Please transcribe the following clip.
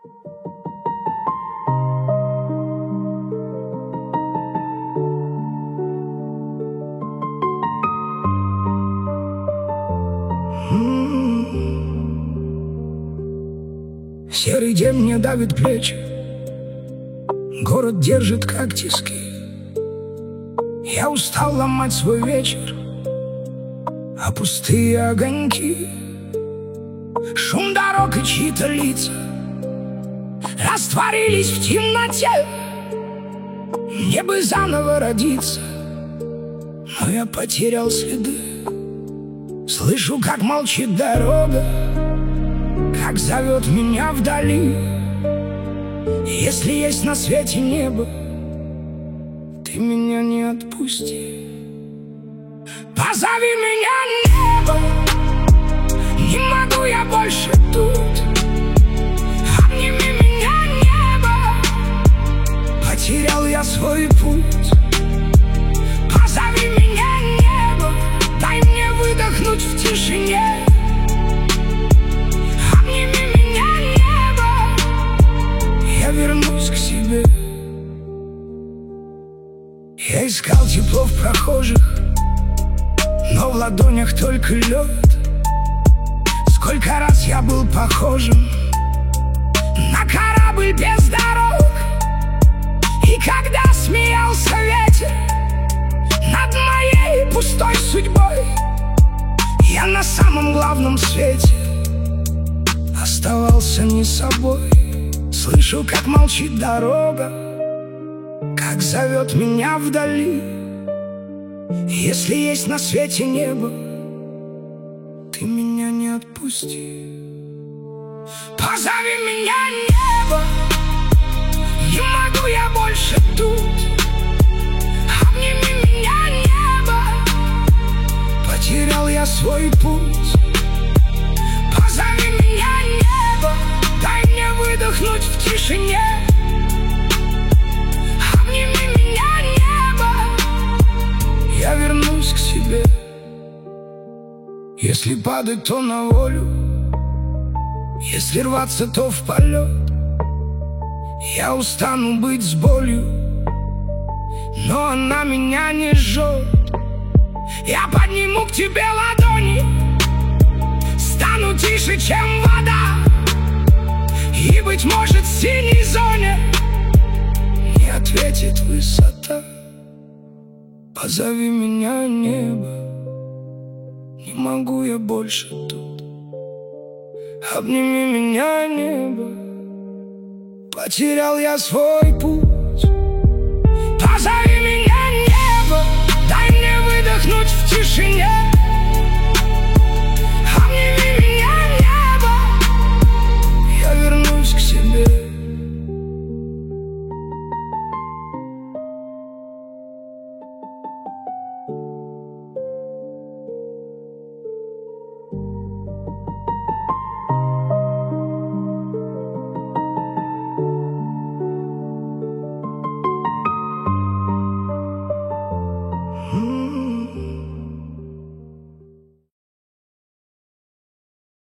Серый день мне давит плечи, город держит как тиски. Я устал ломать свой вечер, а пустые огоньки, шум дорог и чьи-то лица растворились в темноте. Мне бы заново родиться, но я потерял следы. Слышу, как молчит дорога, как зовет меня вдали. Если есть на свете небо, ты меня не отпусти. Позови меня, небо, не могу я больше тут. Обними меня, небо, потерял я свой путь. Позови меня, небо, дай мне выдохнуть в тишине. Обними меня, небо, я вернусь к себе. Я искал тепло в прохожих, но в ладонях только лед. Сколько раз я был похожим на корабль без дорог. И когда смеялся ветер над моей пустой судьбой, я на самом главном свете оставался не собой. Слышу, как молчит дорога, как зовет меня вдали. Если есть на свете небо, ты меня не отпусти. Позови меня, небо, не могу я больше тут. Обними меня, небо, потерял я свой путь. Позови меня, небо, дай мне выдохнуть в тишине. Обними меня, небо, я вернусь к себе. Если падать, то на волю, если рваться, то в полет. Я устану быть с болью, но она меня не жжет. Я подниму к тебе ладони, стану тише, чем вода. И, быть может, в синей зоне не ответит высота. Позови меня, небо, не могу я больше тут. Обними меня, небо, потерял я свой путь. Позови меня, небо, дай мне выдохнуть в тишине.